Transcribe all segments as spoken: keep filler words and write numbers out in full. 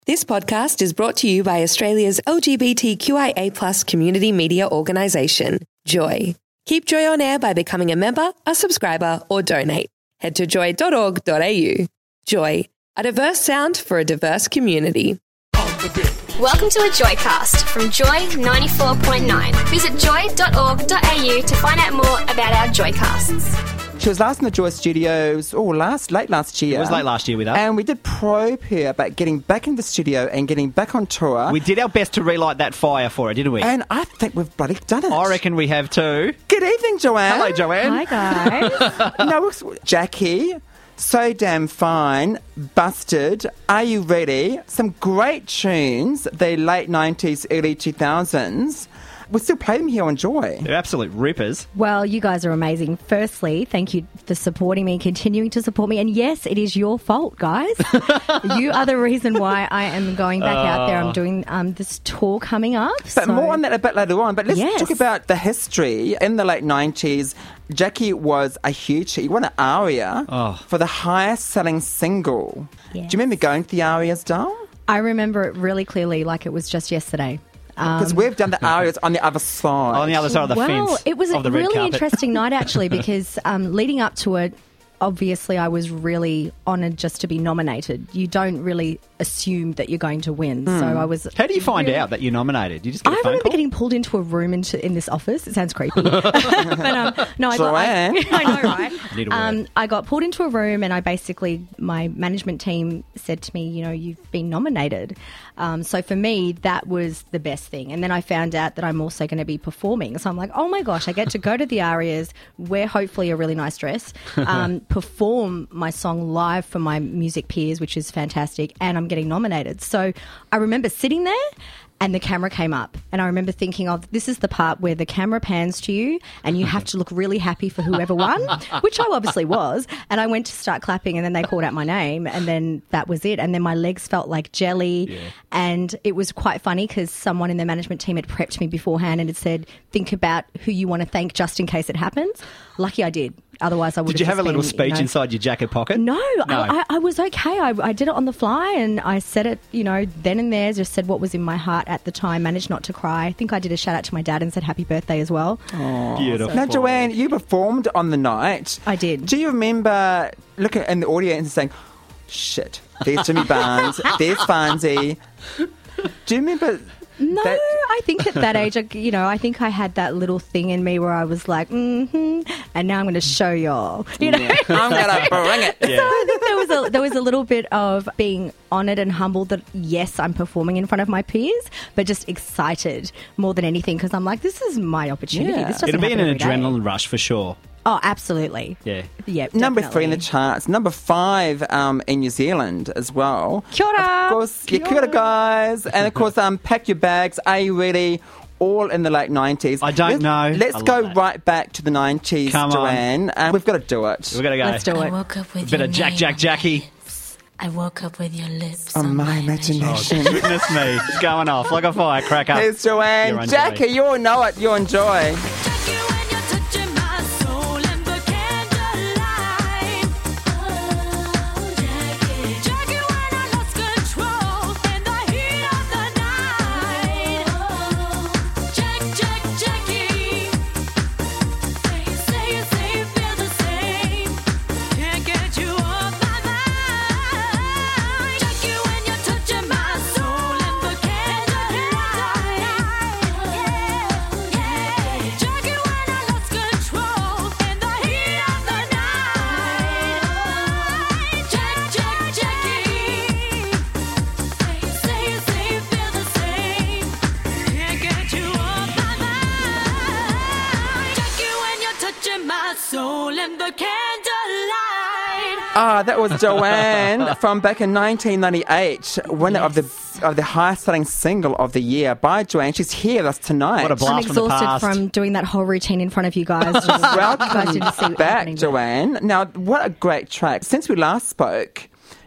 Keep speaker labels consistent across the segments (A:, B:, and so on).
A: This podcast is brought to you by Australia's L G B T Q I A plus community media organisation, Joy. Keep Joy on air by becoming a member, a subscriber or donate. Head to joy dot org dot a u. Joy, a diverse sound for a diverse community.
B: Welcome to a Joycast from Joy ninety-four point nine. Visit joy dot org dot a u to find out more about our Joycasts.
C: She was last in the Joy Studios, oh, last, late last year.
D: It was late last year with us.
C: And we did probe her about getting back in the studio and getting back on tour.
D: We did our best to relight that fire for her, didn't we?
C: And I think we've bloody done it.
D: I reckon we have too.
C: Good evening, Joanne.
D: Hello, Joanne.
E: Hi, guys.
C: No, Jackie, So Damn Fine, Busted, Are You Ready? Some great tunes, the late nineties, early two thousands. We still play them here on Joy.
D: They're absolute rippers.
E: Well, you guys are amazing. Firstly, thank you for supporting me, continuing to support me. And yes, it is your fault, guys. You are the reason why I am going back uh, out there. I'm doing um, this tour coming up.
C: But
E: so.
C: more on that a bit later on. But let's
E: yes.
C: talk about the history. In the late nineties, Jackie was a huge hit. You won an ARIA
D: oh.
C: for the highest selling single.
E: Yes.
C: Do you remember going to the ARIAs, Dal?
E: I remember it really clearly, like it was just yesterday.
C: Because um, we've done the ARIAs on the other side.
D: On the other side of the
E: well,
D: fence.
E: Well, it was a
D: of the red
E: really
D: carpet.
E: interesting night, actually, because um, leading up to it, obviously I was really honoured just to be nominated. You don't really assume that you're going to win. Mm. So I was.
D: How do you find
E: really,
D: out that you're nominated? You just get a
E: I
D: phone
E: remember
D: call?
E: getting pulled into a room into, in this office. It sounds creepy. but um, no, I got. I, I know, right? um, I got pulled into a room, and I basically, my management team said to me, you know, you've been nominated. Um, so for me, that was the best thing. And then I found out that I'm also going to be performing. So I'm like, oh my gosh, I get to go to the ARIAs, wear hopefully a really nice dress, um, perform my song live for my music peers, which is fantastic, and I'm getting nominated. So I remember sitting there and the camera came up, and I remember thinking, oh, this is the part where the camera pans to you and you have to look really happy for whoever won, which I obviously was. And I went to start clapping, and then they called out my name, and then that was it. And then my legs felt like jelly. Yeah. And it was quite funny because someone in the management team had prepped me beforehand and had said, think about who you want to thank just in case it happens. Lucky I did. Otherwise, I would.
D: Did you have a little
E: been,
D: speech
E: you know,
D: inside your jacket pocket?
E: No,
D: no.
E: I, I, I was okay. I, I did it on the fly, and I said it, you know, then and there. Just said what was in my heart at the time. Managed not to cry. I think I did a shout out to my dad and said happy birthday as well.
C: Oh,
D: beautiful.
C: Now, Joanne, you performed on the night.
E: I did.
C: Do you remember looking in the audience and saying, "Shit, there's Jimmy Barnes, there's Fonzie"? Do you remember?
E: No,
C: that-
E: I think at that age, I, you know, I think I had that little thing in me where I was like, mm-hmm, and now I'm going to show y'all. You know,
C: yeah. I'm going to bring it.
E: Yeah. So I think there was a there was a little bit of being honoured and humbled that yes, I'm performing in front of my peers, but just excited more than anything because I'm like, this is my opportunity.
C: Yeah.
E: This doesn't
D: It'll be
E: happen
D: an
E: every
D: adrenaline
E: day.
D: rush for sure.
E: Oh, absolutely.
D: Yeah.
E: Yeah.
C: Number
E: definitely.
C: three in the charts. Number five um, in New Zealand as well.
E: Kia ora.
C: Of course, kia ora, kia ora guys. And of course, um, Pack Your Bags, Are You Ready? All in the late nineties.
D: I don't
C: let's,
D: know.
C: Let's
D: I
C: go
D: that.
C: right back to the nineties,
D: Come
C: Joanne. And we've got to do it.
D: We've got to go.
E: Let's do
F: I
E: it.
F: woke up with
D: A bit
F: your
D: of Jack,
F: name
D: Jack,
F: on
D: Jackie.
F: my lips. I woke up with your lips
C: Oh,
F: on
C: my
F: my
C: imagination.
D: Oh, goodness me. It's going off like a firecracker.
C: Here's Joanne.
D: You're on
C: Jackie,
D: Joy.
C: you all know it. You enjoy. Ah, that was Joanne from back in nineteen ninety-eight, winner
E: Yes.
C: of the of the highest selling single of the year by Joanne. She's here with us tonight.
D: What a blast
E: I'm
D: from the
E: exhausted
D: past.
E: from doing that whole routine in front of you guys. Just, you guys didn't see
C: Welcome
E: it
C: back,
E: happening.
C: Joanne. Now, what a great track. Since we last spoke,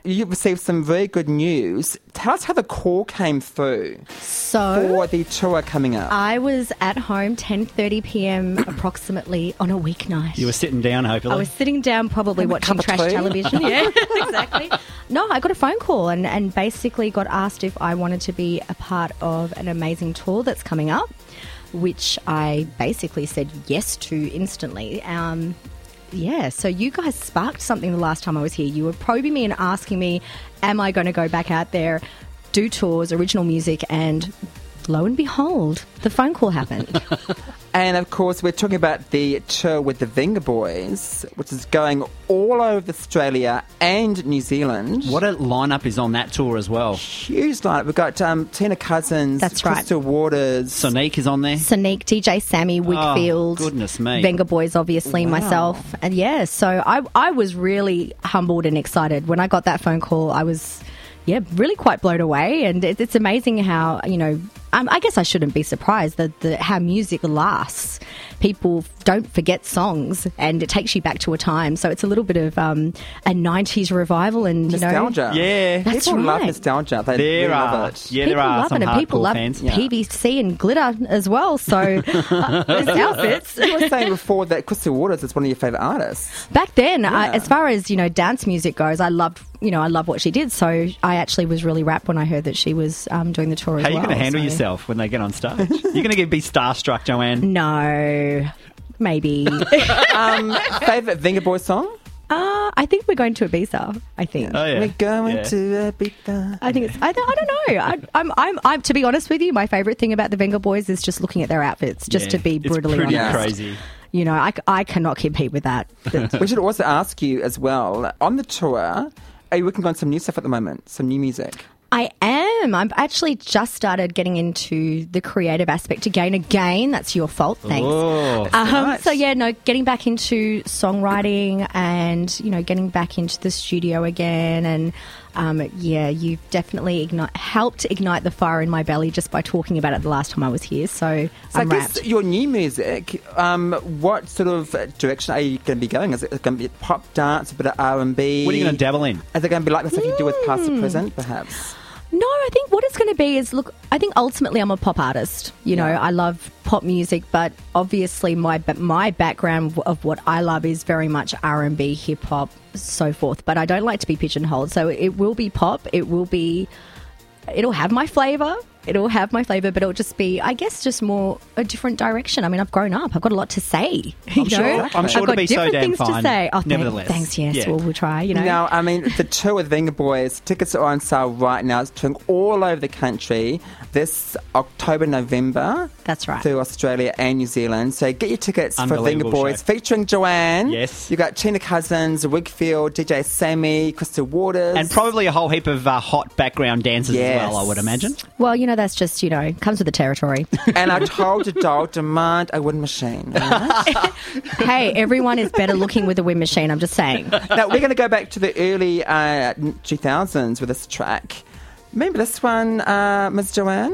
C: you received some very good news. Tell us how the call came through
E: So
C: for the tour coming up.
E: I was at home ten thirty p.m. approximately on a weeknight.
D: You were sitting down, hopefully.
E: I was sitting down probably
C: Have a
E: watching
C: cup of
E: trash
C: tea.
E: television. Yeah, exactly. No, I got a phone call and, and basically got asked if I wanted to be a part of an amazing tour that's coming up, which I basically said yes to instantly. Um, yeah, so you guys sparked something the last time I was here. You were probing me and asking me, am I going to go back out there, do tours, original music, and lo and behold, the phone call happened.
C: And, of course, we're talking about the tour with the Vengaboys, which is going all over Australia and New Zealand.
D: What a lineup is on that tour as well.
C: Huge lineup. We've got um, Tina Cousins,
E: That's right.
C: Crystal Waters.
D: Sonique is on there.
E: Sonique, D J Sammy, Wickfield,
D: Oh, goodness me.
E: Vengaboys, obviously,
C: Wow.
E: myself. And yeah, so I, I was really humbled and excited. When I got that phone call, I was, yeah, really quite blown away. And it, it's amazing how, you know, um, I guess I shouldn't be surprised that the, how music lasts. People don't forget songs and it takes you back to a time. So it's a little bit of um, a nineties revival and, you know.
C: Nostalgia.
D: Yeah.
E: That's
C: People love
E: right.
C: nostalgia. They
D: There
C: really
D: are.
C: love it.
D: Yeah,
E: People
D: there are
E: love
D: some
E: it, and people
D: hardcore
E: love
D: fans.
E: P V C and glitter as well. So uh, there's outfits.
C: You were saying before that Crystal Waters is one of your favourite artists.
E: Back then, I,
C: Yeah.
E: as far as, you know, dance music goes, I loved, you know, I love what she did. So I actually was really rapt when I heard that she was um, doing the tour as
D: How are you
E: well.
D: going to handle
E: so-
D: yourself when they get on stage? You're going to be starstruck, Joanne.
E: No, maybe.
C: Um, favourite Vengaboy song?
E: uh, I think we're going to Ibiza. I think.
D: Oh, yeah.
C: We're going
D: Yeah.
C: to Ibiza.
E: I think it's. I don't, I don't know. I, I'm, I'm. I'm. To be honest with you, my favourite thing about the Vengaboys is just looking at their outfits. Just
D: Yeah.
E: to be
D: It's
E: brutally
D: pretty
E: honest,
D: crazy.
E: You know, I, I cannot compete with that.
C: We should also ask you as well, on the tour, are you working on some new stuff at the moment? Some new music?
E: I am. I've actually just started getting into the creative aspect again. Again, that's your fault. Thanks.
D: Oh,
E: Um,
C: Right.
E: So yeah, no, getting back into songwriting and, you know, getting back into the studio again, and um, yeah, you've definitely ignite, helped ignite the fire in my belly just by talking about it the last time I was here. So,
C: So
E: I'm
C: I guess
E: wrapped.
C: your new music, um, what sort of direction are you going to be going? Is it going to be pop dance, a bit of R and B?
D: What are you going to dabble in?
C: Is it going to be like the stuff you do with Past
E: Hmm.
C: and Present, perhaps?
E: No, I think what it's going to be is, look, I think ultimately I'm a pop artist. You know,
C: Yeah.
E: I love pop music, but obviously my ba- my background of what I love is very much R and B, hip hop, so forth. But I don't like to be pigeonholed. So it will be pop. It will be, it'll have my flavour. It'll have my flavour, but it'll just be, I guess, just more a different direction. I mean, I've grown up. I've got a lot to say. You
D: I'm sure-
E: know?
D: I'm sure
E: I've
D: it'll
E: got
D: be so
E: different
D: damn
E: things to
D: fine,
E: say. Oh, thank-
D: nevertheless.
E: Thanks, yes.
D: Yeah.
E: Well, we'll try, you know.
C: Now, I mean, the tour with Vengaboys, tickets are on sale right now. It's touring all over the country this October, November.
E: That's right.
C: Through Australia and New Zealand. So get your tickets for
D: Unbelievable
C: Vengaboys,
D: show.
C: featuring Joanne.
D: Yes.
C: You got Tina Cousins, Wigfield, D J Sammy, Crystal Waters.
D: And probably a whole heap of uh, hot background dancers
C: Yes.
D: as well, I would imagine.
E: Well, you know, that's just, you know, comes with the territory.
C: And I told you, doll, demand a wind machine. Right?
E: Hey, everyone is better looking with a wind machine. I'm just saying.
C: Now, we're going to go back to the early uh, two thousands with this track. Remember this one, uh, Miss Joanne?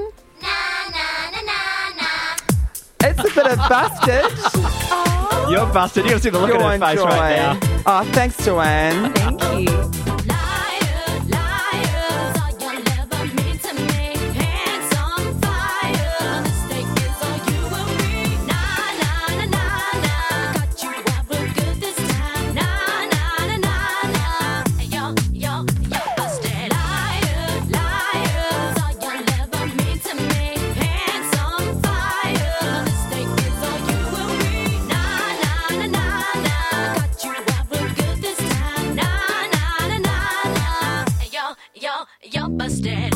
C: It's a bit of busted.
D: You're busted. You have to see the look
C: Go
D: at her
C: on,
D: face
C: Joy.
D: right now.
C: Oh, thanks, Joanne.
E: Thank you.
F: You're busted.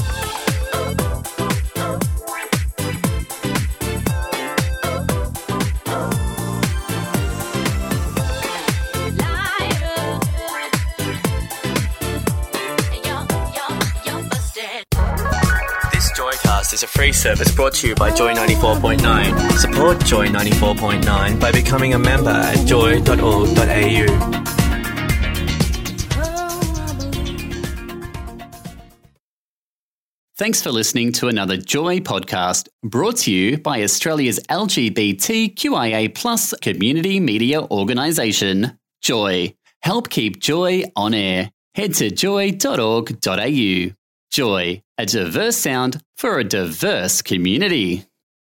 G: This Joycast is a free service brought to you by Joy ninety-four point nine. Support Joy ninety-four point nine by becoming a member at joy dot org dot a u.
H: Thanks for listening to another Joy podcast brought to you by Australia's L G B T Q I A plus community media organisation, Joy. Help keep Joy on air. head to joy dot org dot a u. Joy, a diverse sound for a diverse community.